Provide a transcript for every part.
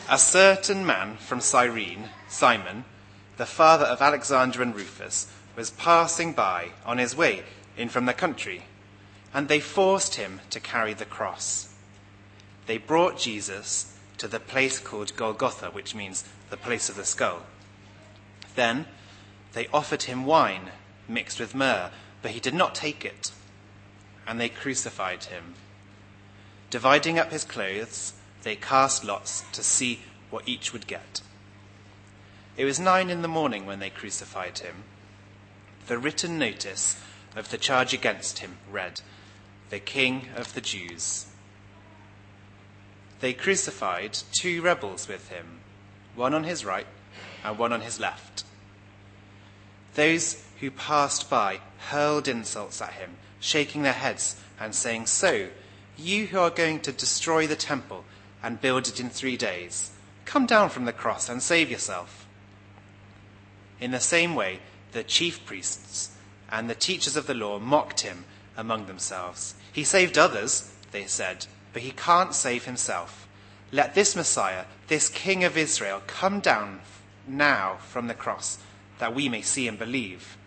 A certain man from Cyrene, Simon, the father of Alexander and Rufus, was passing by on his way in from the country, and they forced him to carry the cross. They brought Jesus to the place called Golgotha, which means the place of the skull. Then they offered him wine mixed with myrrh, but he did not take it, and they crucified him. Dividing up his clothes, they cast lots to see what each would get. It was 9 a.m. when they crucified him. The written notice of the charge against him read, "The King of the Jews." They crucified 2 rebels with him, one on his right and one on his left. Those who passed by hurled insults at him, shaking their heads and saying, "So, you who are going to destroy the temple and build it in 3 days, come down from the cross and save yourself." In the same way, the chief priests and the teachers of the law mocked him among themselves. "He saved others," they said, "but he can't save himself. Let this Messiah, this King of Israel, come down now from the cross, that we may see and believe."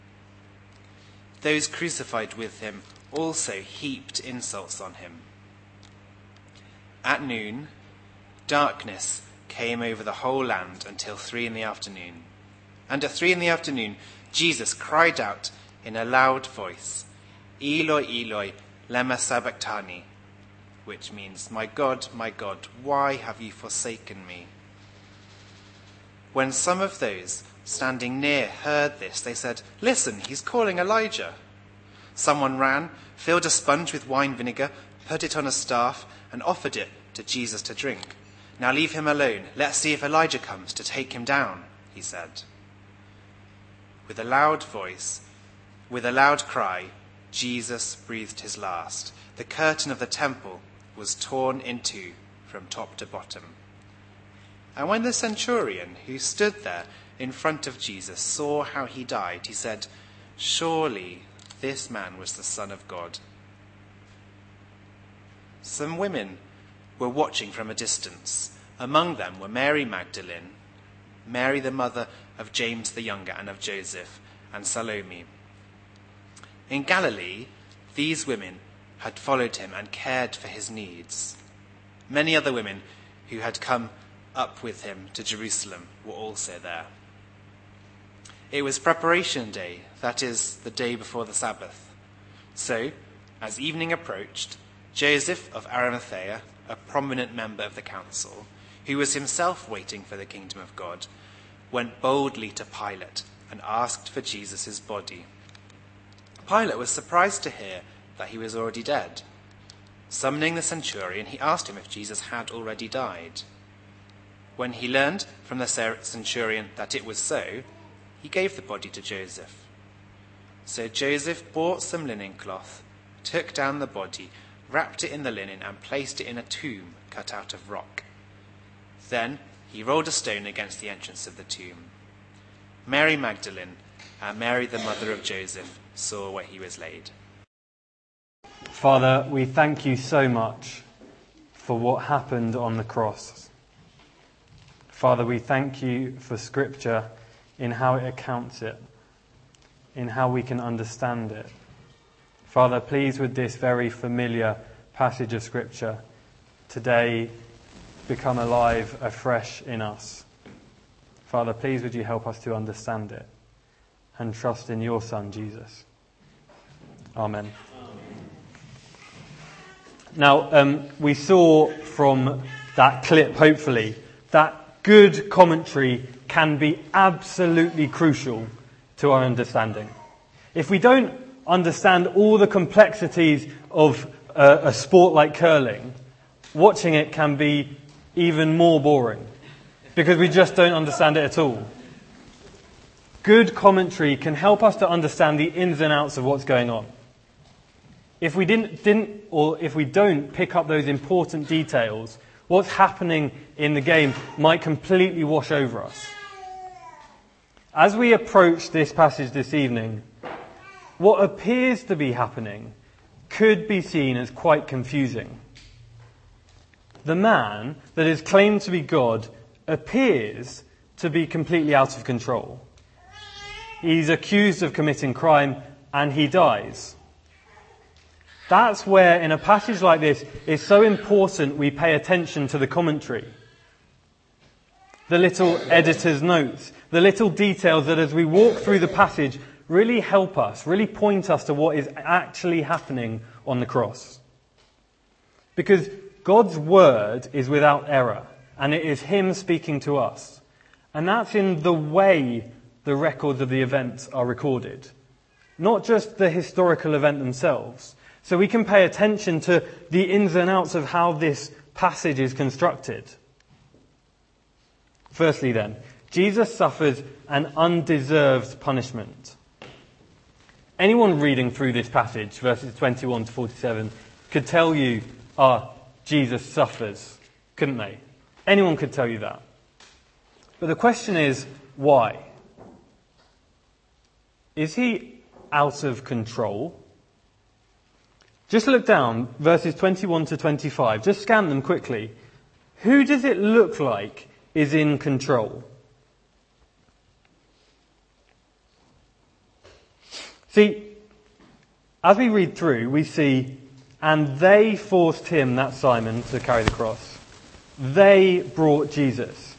Those crucified with him also heaped insults on him. At noon, darkness came over the whole land until 3 p.m. And at 3 p.m, Jesus cried out in a loud voice, "Eloi, Eloi, lema sabachthani," which means, my God, why have you forsaken me?" When some of those standing near heard this, they said, "Listen, he's calling Elijah." Someone ran, filled a sponge with wine vinegar, put it on a staff, and offered it to Jesus to drink. "Now leave him alone. Let's see if Elijah comes to take him down," he said. With a loud cry, Jesus breathed his last. The curtain of the temple was torn in 2 from top to bottom. And when the centurion who stood there in front of Jesus saw how he died, he said, "Surely this man was the Son of God." Some women were watching from a distance. Among them were Mary Magdalene, Mary the mother of James the younger and of Joseph, and Salome. In Galilee, these women had followed him and cared for his needs. Many other women who had come up with him to Jerusalem were also there. It was preparation day, that is, the day before the Sabbath. So, as evening approached, Joseph of Arimathea, a prominent member of the council, who was himself waiting for the kingdom of God, went boldly to Pilate and asked for Jesus' body. Pilate was surprised to hear that he was already dead. Summoning the centurion, he asked him if Jesus had already died. When he learned from the centurion that it was so, he gave the body to Joseph. So Joseph bought some linen cloth, took down the body, wrapped it in the linen, and placed it in a tomb cut out of rock. Then he rolled a stone against the entrance of the tomb. Mary Magdalene and Mary the mother of Joseph saw where he was laid. Father, we thank you so much for what happened on the cross. Father, we thank you for Scripture in how it accounts it, in how we can understand it. Father, please, with this very familiar passage of Scripture, today become alive afresh in us. Father, please would you help us to understand it and trust in your Son, Jesus. Amen. Now, we saw from that clip, hopefully, that good commentary can be absolutely crucial to our understanding. If we don't understand all the complexities of a sport like curling, watching it can be even more boring because we just don't understand it at all. Good commentary can help us to understand the ins and outs of what's going on. If we if we don't pick up those important details, what's happening in the game might completely wash over us. As we approach this passage this evening, what appears to be happening could be seen as quite confusing. the man that is claimed to be God appears to be completely out of control. He's accused of committing crime and he dies. That's where, in a passage like this, it's so important we pay attention to the commentary. The little editor's notes, the little details that as we walk through the passage really help us, really point us to what is actually happening on the cross. Because God's word is without error, and it is him speaking to us. And that's in the way the records of the events are recorded, not just the historical event themselves. So we can pay attention to the ins and outs of how this passage is constructed. Firstly then, Jesus suffers an undeserved punishment. Anyone reading through this passage, verses 21 to 47, could tell you, Jesus suffers, couldn't they? Anyone could tell you that. But the question is, why? Is he out of control? Just look down, verses 21 to 25. Just scan them quickly. Who does it look like is in control? See, as we read through, we see, and they forced him, that's Simon, to carry the cross. They brought Jesus.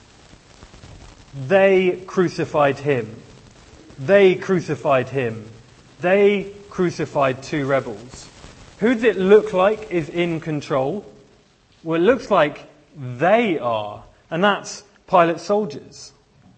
They crucified him. They crucified him. They crucified two rebels. Who does it look like is in control? Well, it looks like they are, and that's Pilate's soldiers.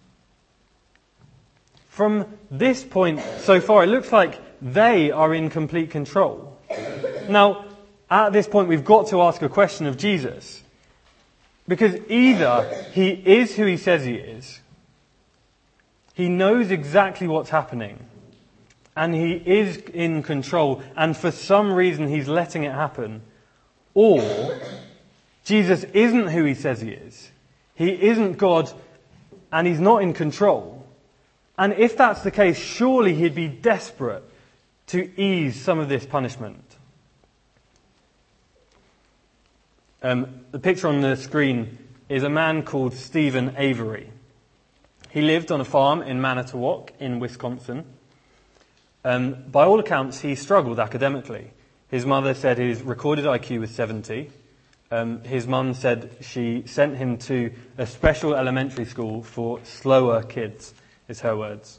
From this point so far, it looks like they are in complete control. Now, at this point, we've got to ask a question of Jesus. Because either he is who he says he is, he knows exactly what's happening, and he is in control, and for some reason he's letting it happen, or Jesus isn't who he says he is. He isn't God, and he's not in control. And if that's the case, surely he'd be desperate to ease some of this punishment. The picture on the screen is a man called Stephen Avery. He lived on a farm in Manitowoc in Wisconsin. By all accounts, he struggled academically. His mother said his recorded IQ was 70. His mum said she sent him to a special elementary school for slower kids, is her words.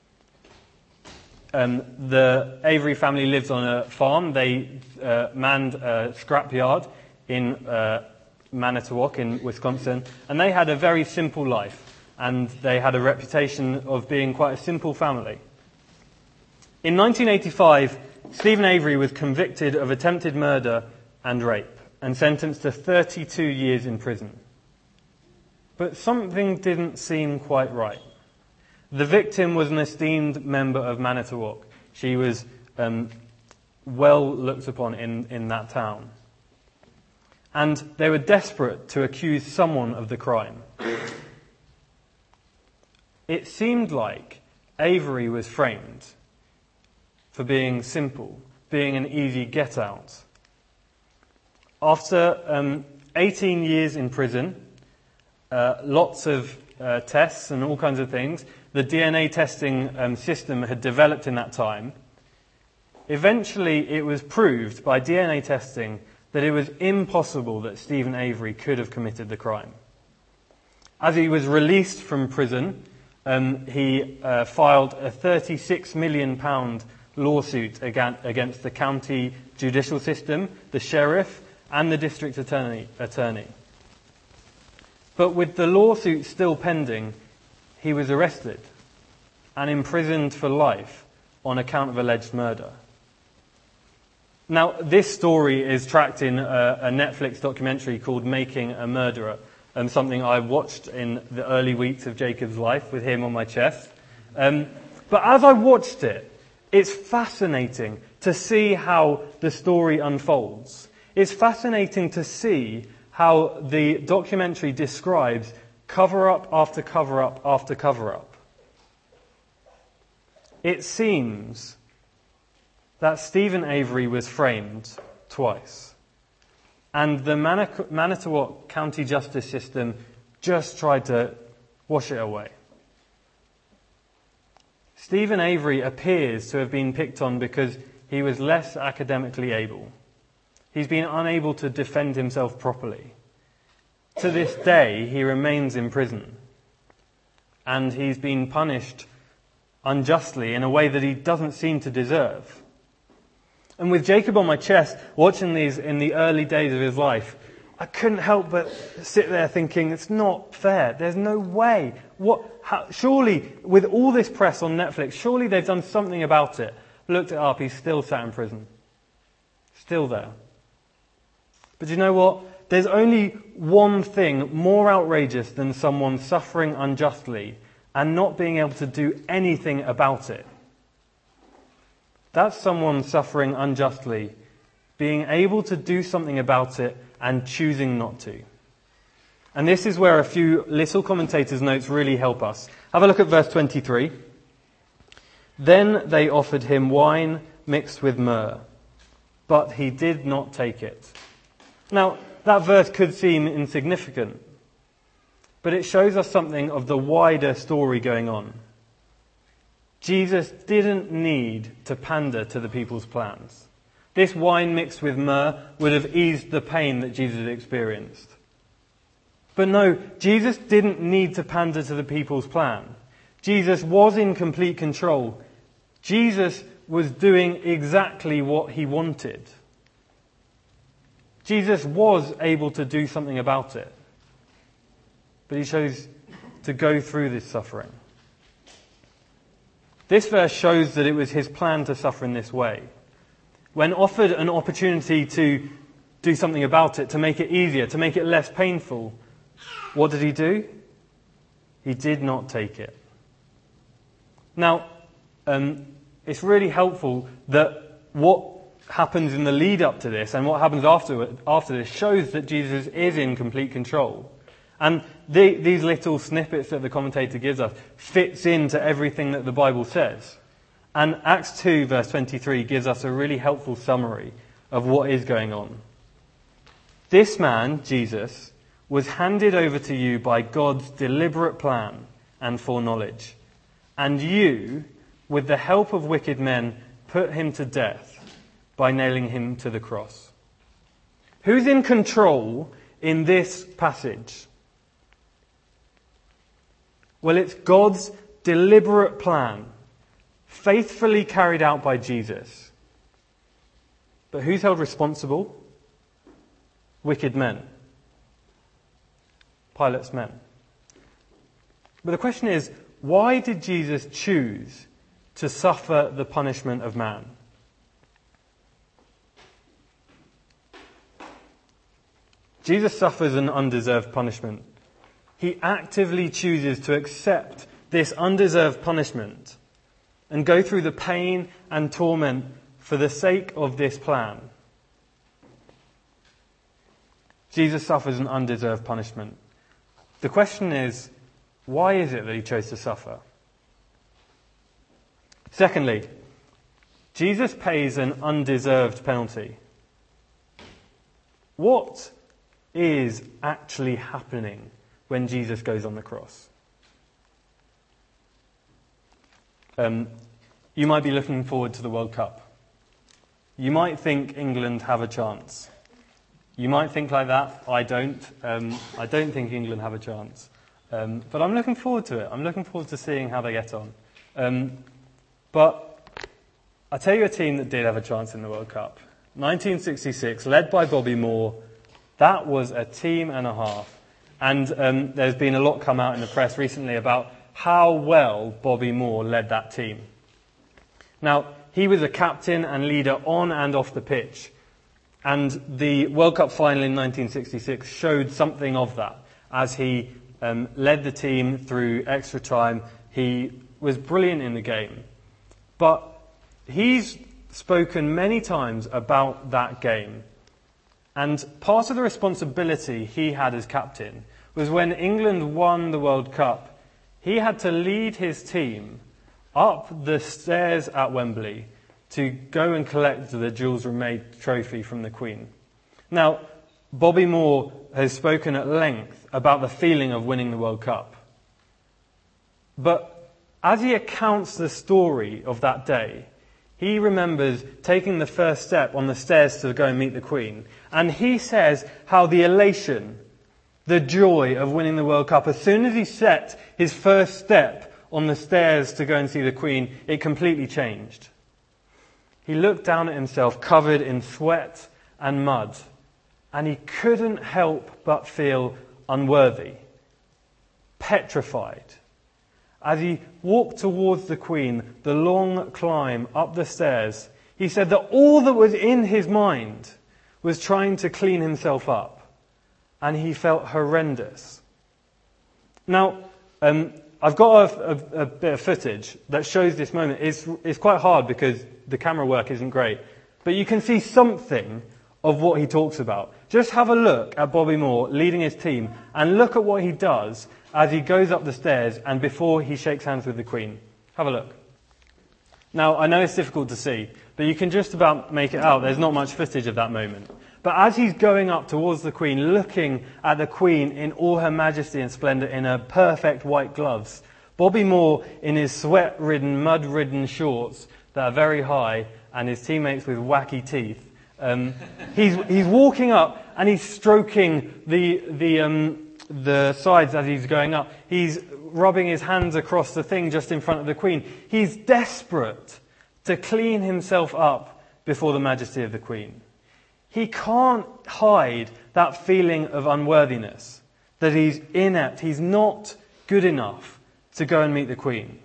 The Avery family lived on a farm. They manned a scrapyard in Manitowoc in Wisconsin, and they had a very simple life, and they had a reputation of being quite a simple family. In 1985, Stephen Avery was convicted of attempted murder and rape and sentenced to 32 years in prison. But something didn't seem quite right. The victim was an esteemed member of Manitowoc. She was well looked upon in that town. And they were desperate to accuse someone of the crime. It seemed like Avery was framed for being simple, being an easy get-out. After 18 years in prison, lots of tests and all kinds of things, the DNA testing system had developed in that time. Eventually, it was proved by DNA testing that it was impossible that Stephen Avery could have committed the crime. As he was released from prison, he filed a £36 million lawsuit against the county judicial system, the sheriff, and the district attorney. But with the lawsuit still pending, he was arrested and imprisoned for life on account of alleged murder. Now, this story is tracked in a Netflix documentary called Making a Murderer, something I watched in the early weeks of Jacob's life with him on my chest. But as I watched it, it's fascinating to see how the story unfolds. It's fascinating to see how the documentary describes cover-up after cover-up after cover-up. It seems that Stephen Avery was framed twice. and the Manitowoc County Justice System just tried to wash it away. Stephen Avery appears to have been picked on because he was less academically able. He's been unable to defend himself properly. To this day, he remains in prison. And he's been punished unjustly in a way that he doesn't seem to deserve. And with Jacob on my chest, watching these in the early days of his life, I couldn't help but sit there thinking, it's not fair. There's no way. Surely, with all this press on Netflix, surely they've done something about it. Looked it up, he's still sat in prison. Still there. But you know what? There's only one thing more outrageous than someone suffering unjustly and not being able to do anything about it. That's someone suffering unjustly, being able to do something about it and choosing not to. And this is where a few little commentators' notes really help us. Have a look at verse 23. Then they offered him wine mixed with myrrh, but he did not take it. Now, that verse could seem insignificant, but it shows us something of the wider story going on. Jesus didn't need to pander to the people's plans. This wine mixed with myrrh would have eased the pain that Jesus experienced. But no, Jesus didn't need to pander to the people's plan. Jesus was in complete control. Jesus was doing exactly what he wanted. Jesus was able to do something about it. But he chose to go through this suffering. This verse shows that it was his plan to suffer in this way. When offered an opportunity to do something about it, to make it easier, to make it less painful, what did he do? He did not take it. Now, it's really helpful that what happens in the lead up to this and what happens after this shows that Jesus is in complete control. And these little snippets that the commentator gives us fits into everything that the Bible says. And Acts 2 verse 23 gives us a really helpful summary of what is going on. This man, Jesus, was handed over to you by God's deliberate plan and foreknowledge. And you, with the help of wicked men, put him to death by nailing him to the cross. Who's in control in this passage? Well, it's God's deliberate plan, faithfully carried out by Jesus. But who's held responsible? Wicked men. Pilate's men. But the question is, why did Jesus choose to suffer the punishment of man? Jesus suffers an undeserved punishment. He actively chooses to accept this undeserved punishment and go through the pain and torment for the sake of this plan. Jesus suffers an undeserved punishment. The question is, why is it that he chose to suffer? Secondly, Jesus pays an undeserved penalty. What is actually happening when Jesus goes on the cross? You might be looking forward to the World Cup. You might think England have a chance. You might think like that. I don't. I don't think England have a chance. But I'm looking forward to it. I'm looking forward to seeing how they get on. But I'll tell you a team that did have a chance in the World Cup. 1966, led by Bobby Moore. That was a team and a half. And there's been a lot come out in the press recently about how well Bobby Moore led that team. Now, he was a captain and leader on and off the pitch. And the World Cup final in 1966 showed something of that. As he led the team through extra time, he was brilliant in the game. But he's spoken many times about that game. And part of the responsibility he had as captain was when England won the World Cup, he had to lead his team up the stairs at Wembley to go and collect the Jules Rimet trophy from the Queen. Now, Bobby Moore has spoken at length about the feeling of winning the World Cup. But as he recounts the story of that day, he remembers taking the first step on the stairs to go and meet the Queen. And he says how the elation, the joy of winning the World Cup, as soon as he set his first step on the stairs to go and see the Queen, it completely changed. He looked down at himself covered in sweat and mud, and he couldn't help but feel unworthy, petrified. As he walked towards the Queen, the long climb up the stairs, he said that all that was in his mind was trying to clean himself up, and he felt horrendous. Now, I've got a bit of footage that shows this moment. It's quite hard because the camera work isn't great, but you can see something of what he talks about. Just have a look at Bobby Moore leading his team and look at what he does as he goes up the stairs and before he shakes hands with the Queen. Have a look. Now, I know it's difficult to see, but you can just about make it out. There's not much footage of that moment. But as he's going up towards the Queen, looking at the Queen in all her majesty and splendour in her perfect white gloves, Bobby Moore in his sweat-ridden, mud-ridden shorts that are very high and his teammates with wacky teeth, he's walking up and he's stroking the sides as he's going up. He's rubbing his hands across the thing just in front of the Queen. He's desperate to clean himself up before the majesty of the Queen. He can't hide that feeling of unworthiness, that he's inept, he's not good enough to go and meet the Queen.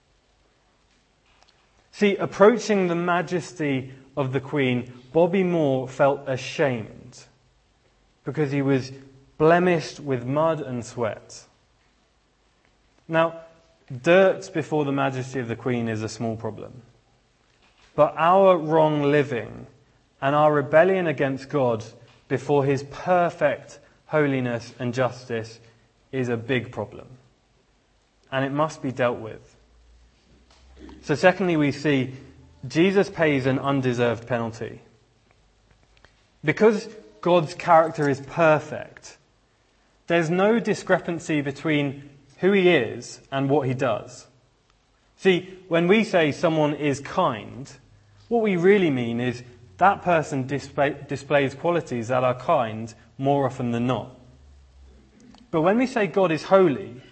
See, approaching the majesty of the Queen, Bobby Moore felt ashamed because he was blemished with mud and sweat. Now, dirt before the majesty of the Queen is a small problem. But our wrong living and our rebellion against God before his perfect holiness and justice is a big problem. And it must be dealt with. So secondly, we see Jesus pays an undeserved penalty. Because God's character is perfect, there's no discrepancy between who he is and what he does. See, when we say someone is kind, what we really mean is that person displays qualities that are kind more often than not. But when we say God is holy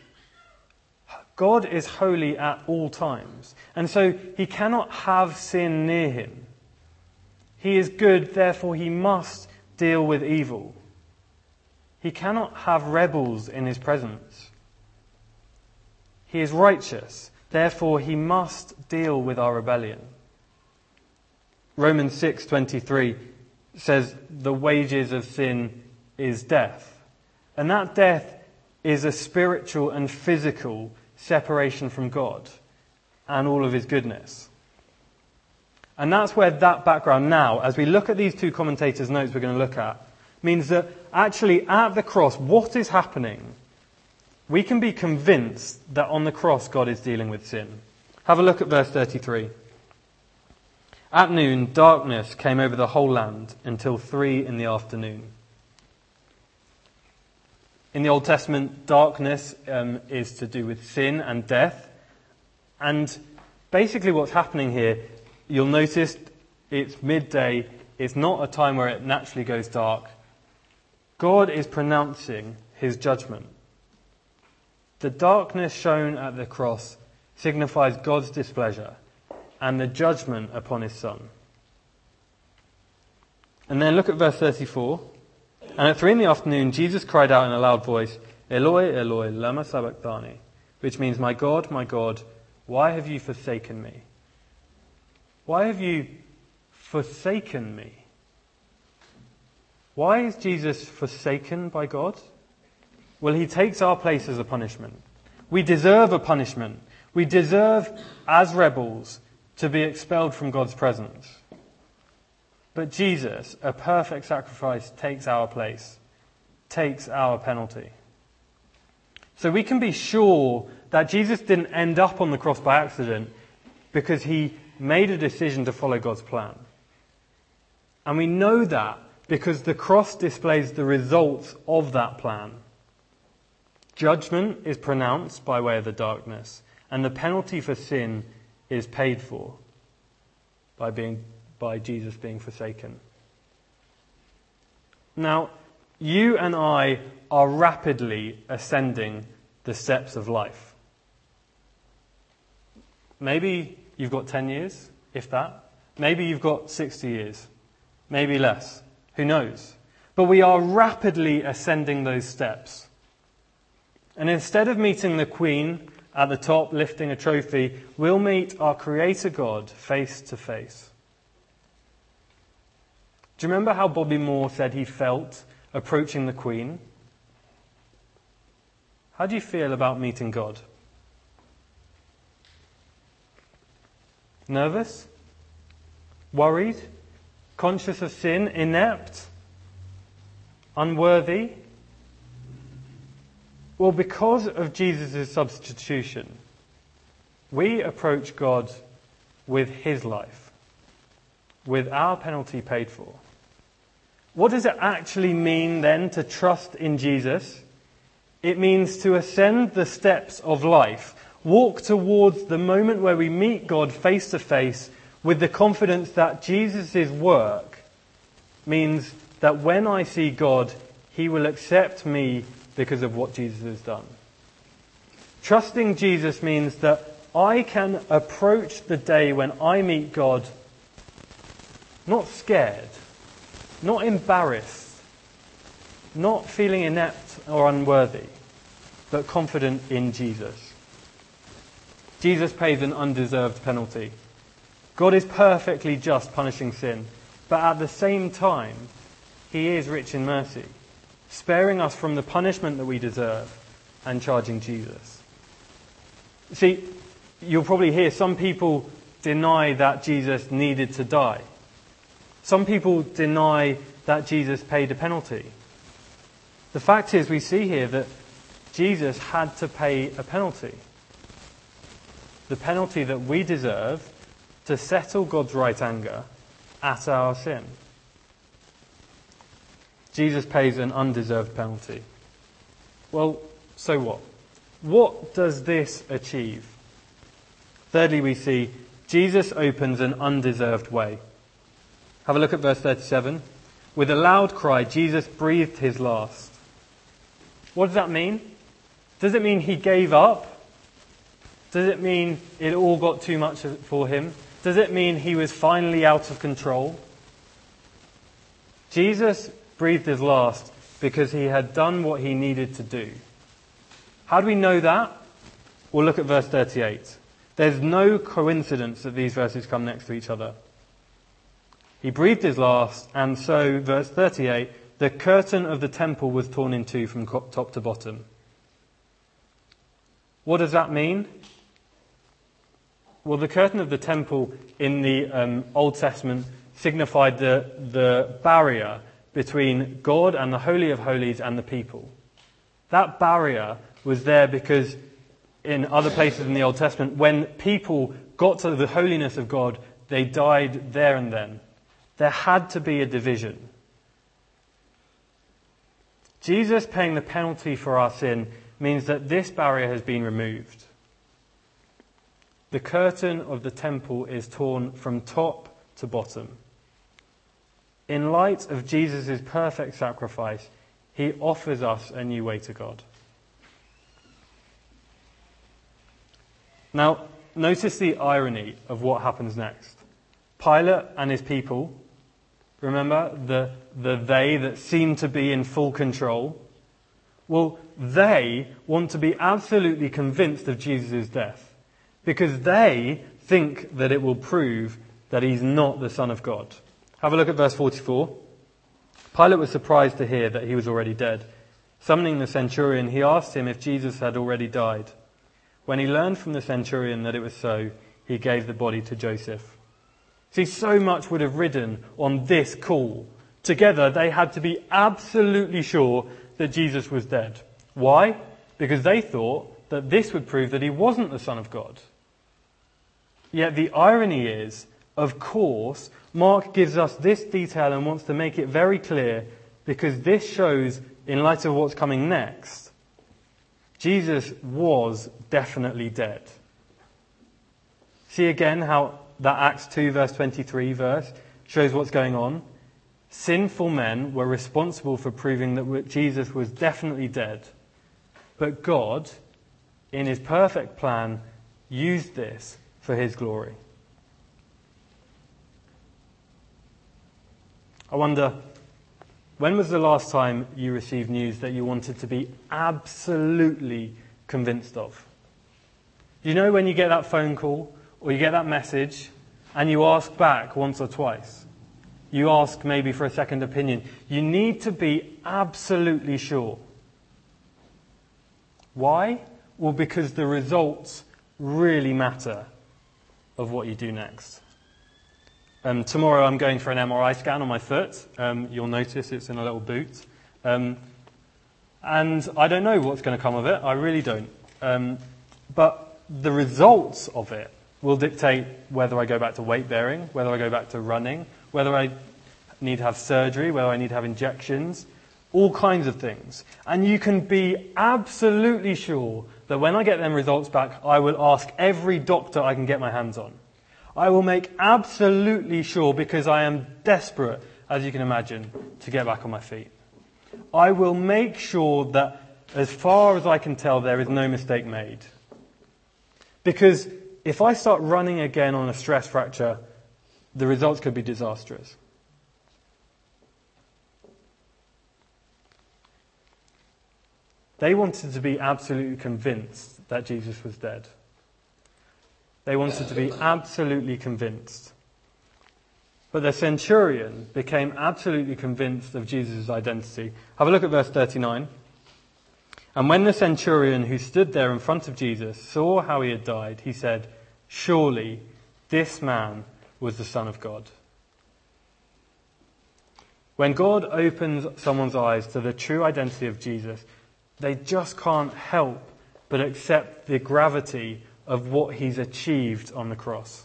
at all times. And so he cannot have sin near him. He is good, therefore he must deal with evil. He cannot have rebels in his presence. He is righteous, therefore he must deal with our rebellion. Romans 6:23 says the wages of sin is death. And that death is a spiritual and physical separation from God and all of his goodness. And that's where that background now, as we look at these two commentators' notes we're going to look at, means that actually at the cross, what is happening? We can be convinced that on the cross God is dealing with sin. Have a look at verse 33. At noon, darkness came over the whole land until 3 p.m. In the Old Testament, darkness is to do with sin and death. And basically what's happening here, you'll notice it's midday. It's not a time where it naturally goes dark. God is pronouncing his judgment. The darkness shown at the cross signifies God's displeasure and the judgment upon his Son. And then look at verse 34. And at 3 p.m, Jesus cried out in a loud voice, Eloi, Eloi, lama sabachthani, which means, my God, why have you forsaken me? Why have you forsaken me? Why is Jesus forsaken by God? Well, he takes our place as a punishment. We deserve a punishment. We deserve, as rebels, to be expelled from God's presence. But Jesus, a perfect sacrifice, takes our place, takes our penalty. So we can be sure that Jesus didn't end up on the cross by accident because he made a decision to follow God's plan. And we know that because the cross displays the results of that plan. Judgment is pronounced by way of the darkness, and the penalty for sin is paid for by Jesus being forsaken. Now, you and I are rapidly ascending the steps of life. Maybe you've got 10 years, if that. Maybe you've got 60 years. Maybe less. Who knows? But we are rapidly ascending those steps. And instead of meeting the Queen at the top, lifting a trophy, we'll meet our Creator God face to face. Do you remember how Bobby Moore said he felt approaching the Queen? How do you feel about meeting God? Nervous? Worried? Conscious of sin? Inept? Unworthy? Well, because of Jesus' substitution, we approach God with his life, with our penalty paid for. What does it actually mean then to trust in Jesus? It means to ascend the steps of life, walk towards the moment where we meet God face to face with the confidence that Jesus' work means that when I see God, he will accept me because of what Jesus has done. Trusting Jesus means that I can approach the day when I meet God not scared, not embarrassed, not feeling inept or unworthy, but confident in Jesus. Jesus pays an undeserved penalty. God is perfectly just punishing sin, but at the same time, he is rich in mercy, sparing us from the punishment that we deserve and charging Jesus. See, you'll probably hear some people deny that Jesus needed to die. Some people deny that Jesus paid a penalty. The fact is, we see here that Jesus had to pay a penalty. The penalty that we deserve to settle God's right anger at our sin. Jesus pays an undeserved penalty. Well, so what? What does this achieve? Thirdly, we see Jesus opens an undeserved way. Have a look at verse 37. With a loud cry, Jesus breathed his last. What does that mean? Does it mean he gave up? Does it mean it all got too much for him? Does it mean he was finally out of control? Jesus breathed his last because he had done what he needed to do. How do we know that? We'll look at verse 38. There's no coincidence that these verses come next to each other. He breathed his last, and so, verse 38, the curtain of the temple was torn in two from top to bottom. What does that mean? Well, the curtain of the temple in the Old Testament signified the barrier between God and the Holy of Holies and the people. That barrier was there because in other places in the Old Testament, when people got to the holiness of God, they died there and then. There had to be a division. Jesus paying the penalty for our sin means that this barrier has been removed. The curtain of the temple is torn from top to bottom. In light of Jesus' perfect sacrifice, he offers us a new way to God. Now, notice the irony of what happens next. Pilate and his people, remember the they that seem to be in full control? Well, they want to be absolutely convinced of Jesus' death because they think that it will prove that he's not the Son of God. Have a look at verse 44. Pilate was surprised to hear that he was already dead. Summoning the centurion, he asked him if Jesus had already died. When he learned from the centurion that it was so, he gave the body to Joseph. See, so much would have ridden on this call. Together, they had to be absolutely sure that Jesus was dead. Why? Because they thought that this would prove that he wasn't the Son of God. Yet the irony is, of course, Mark gives us this detail and wants to make it very clear because this shows, in light of what's coming next, Jesus was definitely dead. See again how that Acts 2 verse 23 verse shows what's going on. Sinful men were responsible for proving that Jesus was definitely dead. But God, in his perfect plan, used this for his glory. I wonder, when was the last time you received news that you wanted to be absolutely convinced of? You know when you get that phone call or you get that message and you ask back once or twice? You ask maybe for a second opinion. You need to be absolutely sure. Why? Well, because the results really matter of what you do next. Tomorrow I'm going for an MRI scan on my foot. You'll notice it's in a little boot. And I don't know what's going to come of it. I really don't. But the results of it will dictate whether I go back to weight bearing, whether I go back to running, whether I need to have surgery, whether I need to have injections, all kinds of things. And you can be absolutely sure that when I get them results back, I will ask every doctor I can get my hands on. I will make absolutely sure, because I am desperate, as you can imagine, to get back on my feet. I will make sure that, as far as I can tell, there is no mistake made. Because if I start running again on a stress fracture, the results could be disastrous. They wanted to be absolutely convinced that Jesus was dead. They wanted to be absolutely convinced. But the centurion became absolutely convinced of Jesus' identity. Have a look at verse 39. And when the centurion who stood there in front of Jesus saw how he had died, he said, "Surely this man was the Son of God." When God opens someone's eyes to the true identity of Jesus, they just can't help but accept the gravity of what he's achieved on the cross.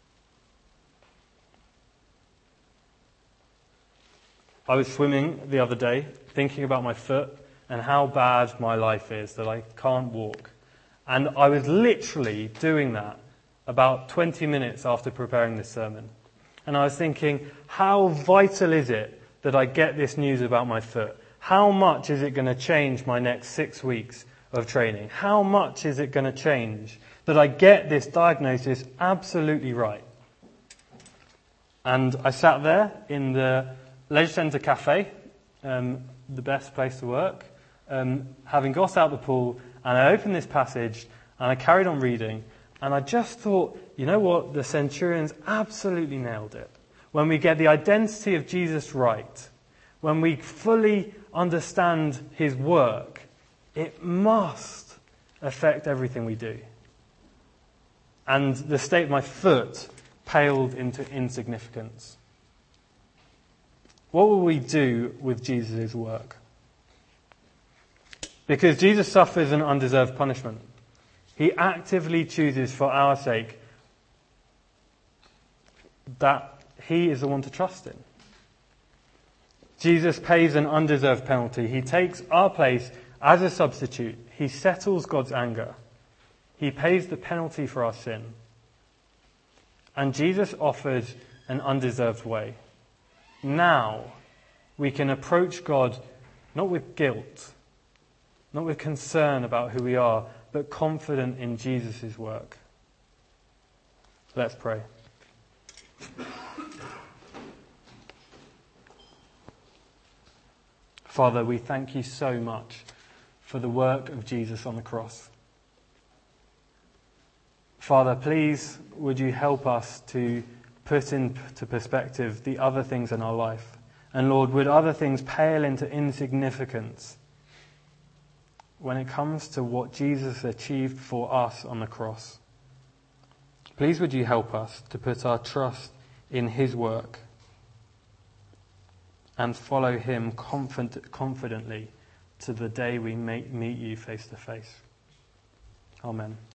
I was swimming the other day, thinking about my foot and how bad my life is, that I can't walk. And I was literally doing that about 20 minutes after preparing this sermon. And I was thinking, how vital is it that I get this news about my foot? How much is it going to change my next 6 weeks of training? How much is it going to change that I get this diagnosis absolutely right? And I sat there in the Leisure Centre Cafe, the best place to work, having got out the pool, and I opened this passage and I carried on reading, and I just thought, you know what, the centurions absolutely nailed it. When we get the identity of Jesus right, when we fully understand his work, it must affect everything we do. And the state of my foot paled into insignificance. What will we do with Jesus' work? Because Jesus suffers an undeserved punishment. He actively chooses for our sake that he is the one to trust in. Jesus pays an undeserved penalty. He takes our place as a substitute. He settles God's anger. He pays the penalty for our sin. And Jesus offers an undeserved way. Now we can approach God not with guilt, not with concern about who we are, but confident in Jesus' work. Let's pray. Father, we thank you so much for the work of Jesus on the cross. Father, please, would you help us to put into perspective the other things in our life? And Lord, would other things pale into insignificance when it comes to what Jesus achieved for us on the cross? Please, would you help us to put our trust in his work and follow him confidently to the day we meet you face to face. Amen.